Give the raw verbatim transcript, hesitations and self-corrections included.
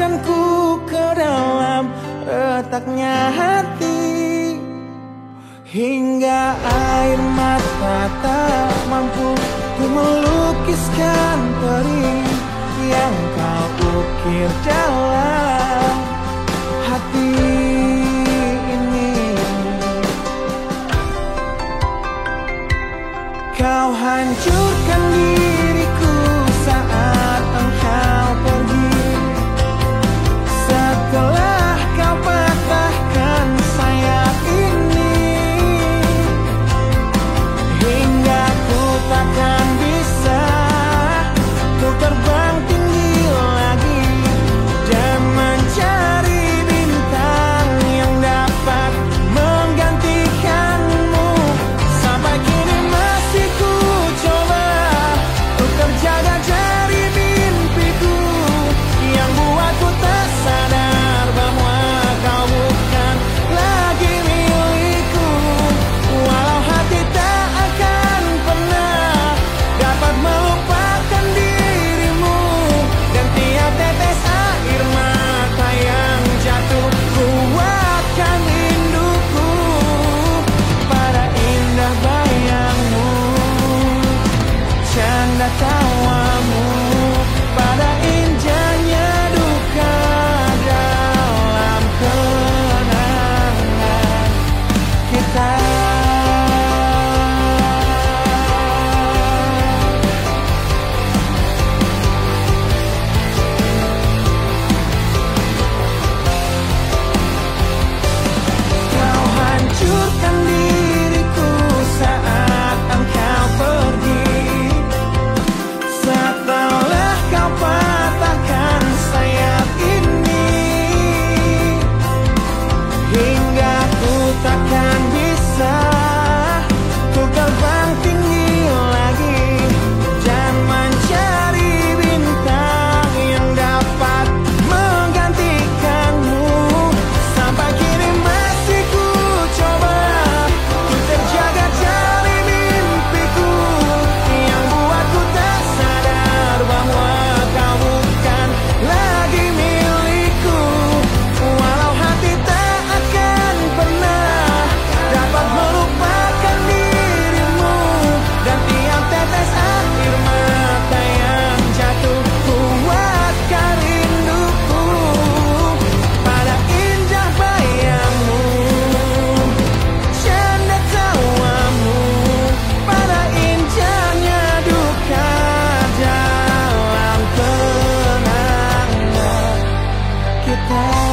Masukkanku ke dalam retaknya hati, hingga air mata tak mampu untuk melukiskan perih yang kau ukir dalam hati ini. Kau hancurkan diriku saat engkau pergi, setelah kau patahkan sayap ini, hingga ku takkan bisa untuk terbang tinggi lagi dan mencari bintang yang dapat menggantikanmu. Sampai kini masih ku coba untuk terjaga dari mimpiku yang buatku tak sadar bahwa kau bukan lagi milikku. Walau hati tak akan pernah dapat melupakan dirimu, dan tiap tetes air mata yang jatuh kuatkan rinduku pada indah bayangmu, canda tawamu, pada indahnya duka dalam kenangan kita. Kau hancurkan diriku saat engkau pergi, setelah kau patahkan sayap ini, hingga ku takkan bisa untuk terbang tinggi lagi dan mencari bintang yang dapat menggantikanmu. Sampai kini masih ku coba untuk terjaga dari mimpiku yang buatku tak sadar bahwa kau bukan lagi milikku. Walau hati tak akan pernah dapat melupakan dirimu, dan tiap tetes air mata yang jatuh kuatkan rinduku pada indah bayangmu, canda tawamu, pada indahnya duka dalam kenangan kita.